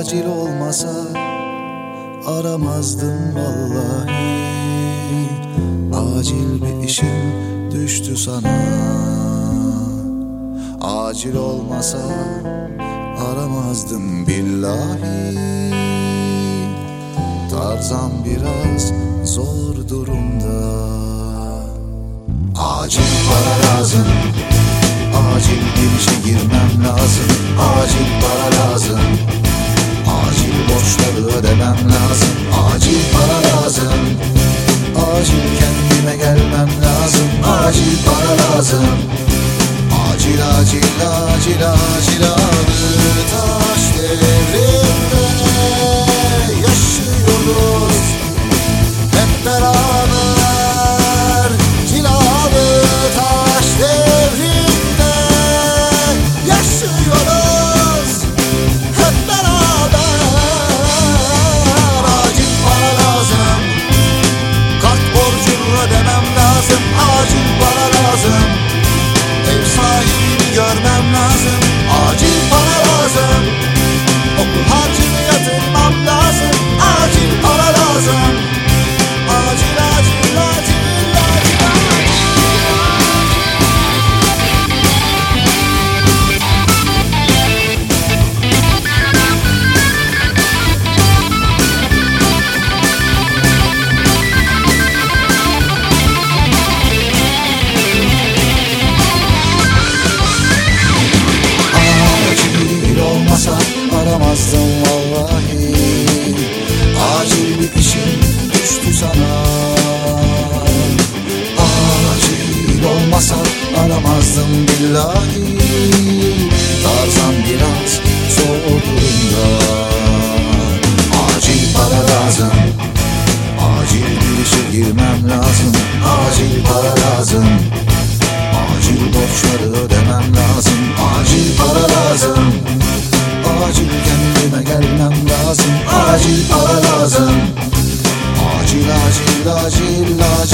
Acil olmasa aramazdım vallahi. Acil bir işim düştü sana. Acil olmasa aramazdım billahi. Tarzan biraz zor durumda. Acil para lazım, acil bir işe girmem lazım. Acil para lazım, acil borçları ödemem lazım. Acil para lazım, acil kendime gelmem lazım. Acil para lazım, acil acil acil acil. Ağrı taş devrinde yaşıyoruz hep beraber. Cilalı taş devrinde yaşıyoruz hep beraber. Acil para lazım, kart borcunu ödemem lazım. Acil para lazım, ev sahibini görmem lazım. Acil para lazım, okul harcını yatırmam lazım. Acil para lazım, acil acil acil acil. Acil olmasa aramazdım vallahi. Acil bir işim düştü sana. Acil olmasa aramazdım billahi. Tarzan biraz zor durumda. Acil para lazım, acil bir işe girmem lazım. Acil para lazım, acil borçları ödemem lazım. Acil para lazım, acil kendime gelmem lazım. Acil para lazım, acil acil acil acil.